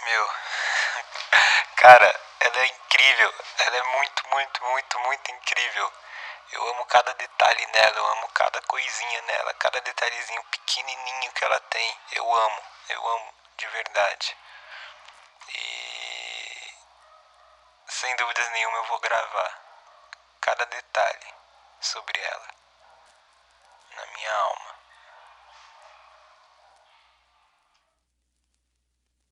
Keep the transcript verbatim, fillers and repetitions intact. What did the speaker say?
Meu, cara, ela é incrível. Ela é muito, muito, muito, muito incrível. Eu amo cada detalhe nela, eu amo cada coisinha nela, cada detalhezinho pequenininho que ela tem. Eu amo, eu amo de verdade. E sem dúvidas nenhuma eu vou gravar cada detalhe sobre ela na minha alma.